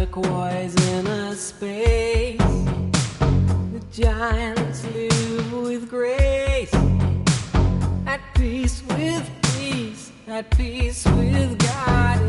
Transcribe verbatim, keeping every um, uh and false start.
turquoise inner space. The giants live with grace, at peace with peace, at peace with God.